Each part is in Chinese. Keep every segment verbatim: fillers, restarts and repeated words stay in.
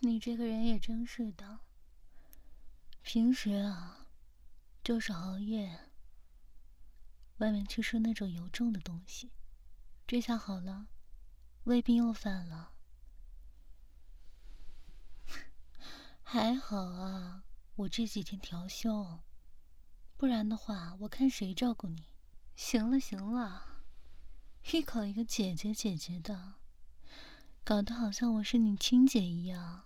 你这个人也真是的，平时啊，就是熬夜，外面去吃那种油重的东西，这下好了，胃病又犯了。还好啊，我这几天调休，不然的话，我看谁照顾你？行了行了，一口一个姐姐姐姐的，搞得好像我是你亲姐一样。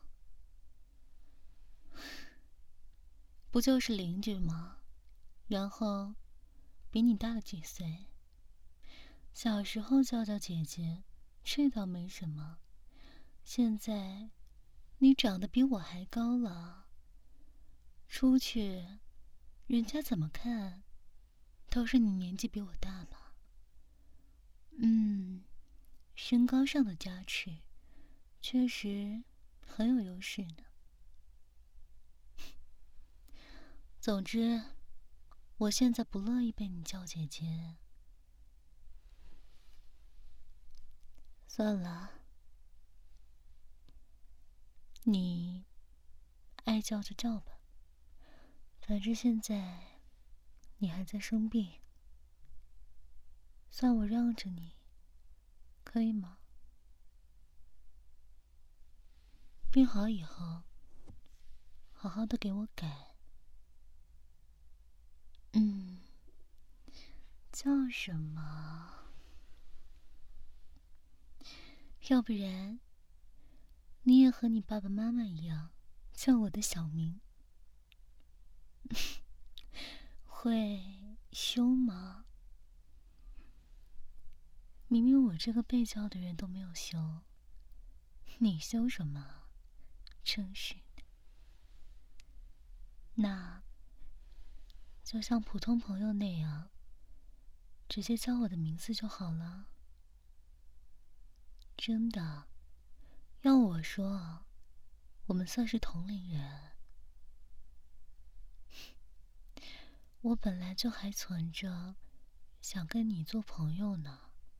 不就是邻居吗？然后比你大了几岁，小时候叫叫姐姐，这倒没什么。现在你长得比我还高了，出去人家怎么看都是你年纪比我大吧。嗯，身高上的加持确实很有优势呢。总之，我现在不乐意被你叫姐姐。算了，你爱叫就叫吧，反正现在你还在生病，算我让着你，可以吗？病好以后，好好的给我改。嗯，叫什么？要不然，你也和你爸爸妈妈一样，叫我的小名。会凶吗？明明我这个被叫的人都没有凶，你凶什么？真是的。那就像普通朋友那样，直接叫我的名字就好了。真的，要我说，我们算是同龄人。我本来就还存着想跟你做朋友呢。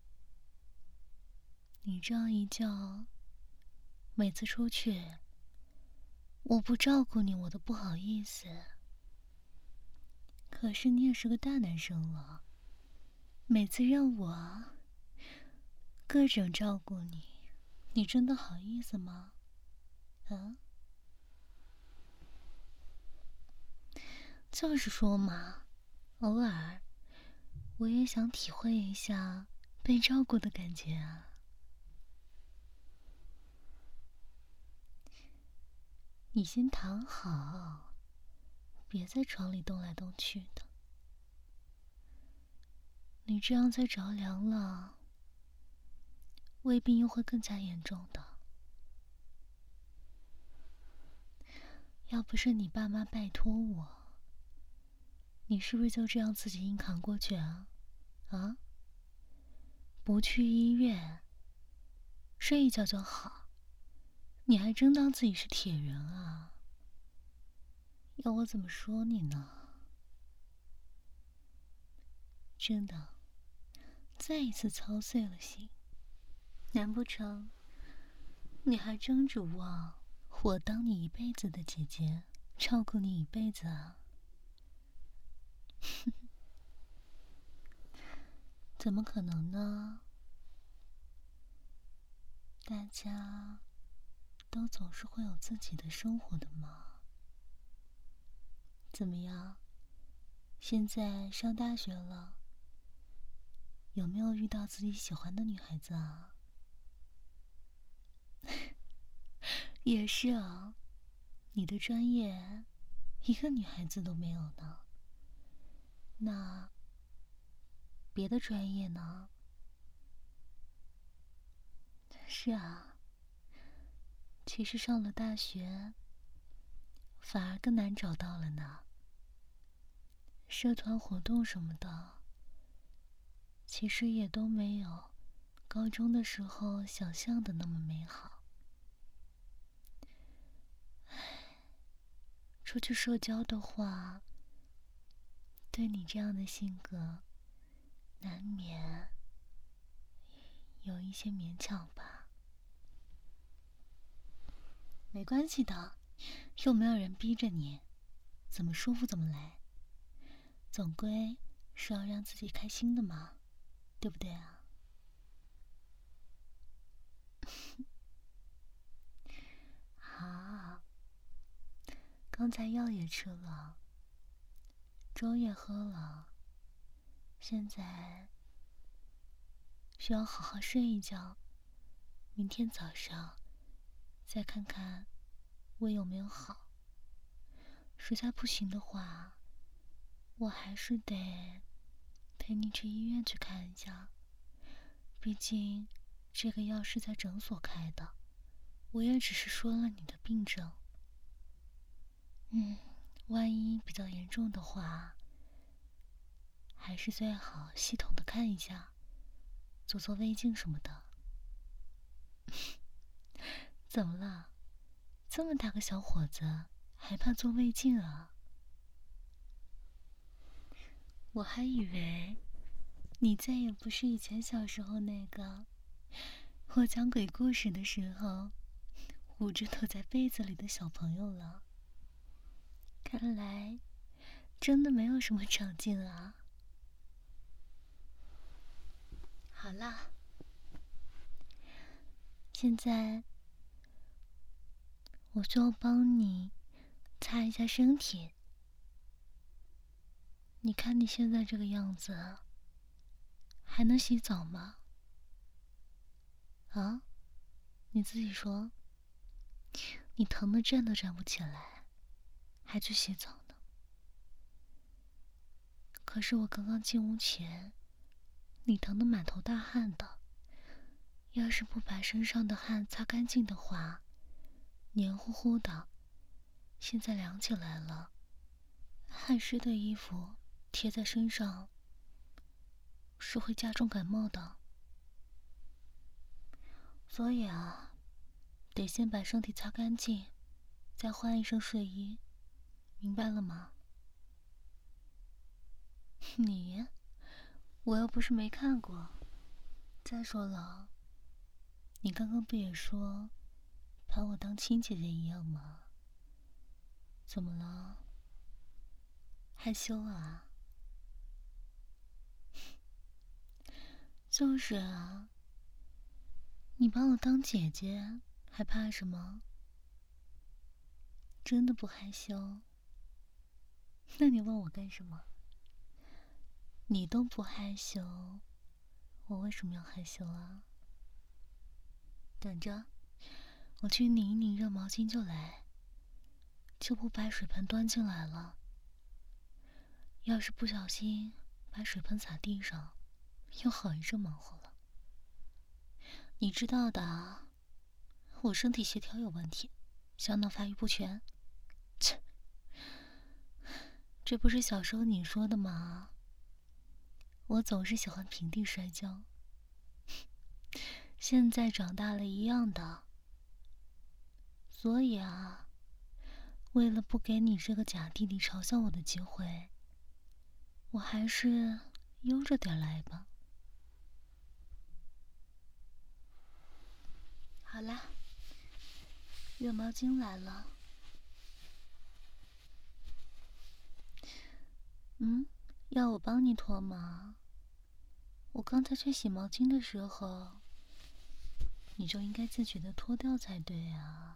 你这样一叫，每次出去，我不照顾你，我都不好意思。可是你也是个大男生了，每次让我各种照顾你，你真的好意思吗？啊？就是说嘛，偶尔我也想体会一下被照顾的感觉啊。你先躺好，别在床里动来动去的。你这样再着凉了，胃病又会更加严重的。要不是你爸妈拜托我，你是不是就这样自己硬扛过去啊？啊？不去医院，睡一觉就好，你还真当自己是铁人啊？要我怎么说你呢？真的，再一次操碎了心。难不成你还真指望我当你一辈子的姐姐，照顾你一辈子啊？怎么可能呢？大家都总是会有自己的生活的嘛。怎么样？现在上大学了，有没有遇到自己喜欢的女孩子啊？也是啊，你的专业一个女孩子都没有呢。那别的专业呢？是啊，其实上了大学反而更难找到了呢。社团活动什么的，其实也都没有高中的时候想象的那么美好。出去社交的话，对你这样的性格，难免有一些勉强吧。 没关系的，又没有人逼着你，怎么舒服怎么来。总归是要让自己开心的嘛，对不对啊？好，刚才药也吃了，粥也喝了，现在需要好好睡一觉，明天早上再看看胃有没有好。实在不行的话，我还是得陪你去医院去看一下，毕竟这个药是在诊所开的，我也只是说了你的病症。嗯，万一比较严重的话，还是最好系统的看一下，做做胃镜什么的。怎么了？这么大个小伙子，还怕做胃镜啊？我还以为你再也不是以前小时候那个我讲鬼故事的时候捂着躲在被子里的小朋友了。看来真的没有什么长进啊。好啦，现在我就帮你擦一下身体。你看你现在这个样子，还能洗澡吗？啊？你自己说，你疼得站都站不起来，还去洗澡呢。可是我刚刚进屋前，你疼得满头大汗的，要是不把身上的汗擦干净的话，黏糊糊的，现在凉起来了，汗湿的衣服贴在身上是会加重感冒的。所以啊，得先把身体擦干净，再换一身睡衣，明白了吗？你，我又不是没看过。再说了，你刚刚不也说把我当亲姐姐一样吗？怎么了？害羞啊？就是啊，你把我当姐姐，还怕什么？真的不害羞？那你问我干什么？你都不害羞，我为什么要害羞啊？等着，我去拧一拧热毛巾就来，就不把水盆端进来了。要是不小心把水盆洒地上，又好一阵忙活了。你知道的，我身体协调有问题，小脑发育不全。切，这不是小时候你说的吗？我总是喜欢平地摔跤，现在长大了一样的。所以啊，为了不给你这个假弟弟嘲笑我的机会，我还是悠着点来吧。好啦，热毛巾来了。嗯，要我帮你脱吗？我刚才去洗毛巾的时候，你就应该自觉的脱掉才对啊。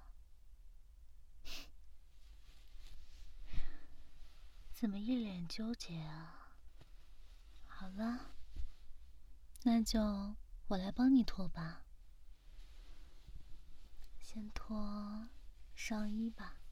怎么一脸纠结啊？好了，那就我来帮你脱吧。先脱上衣吧。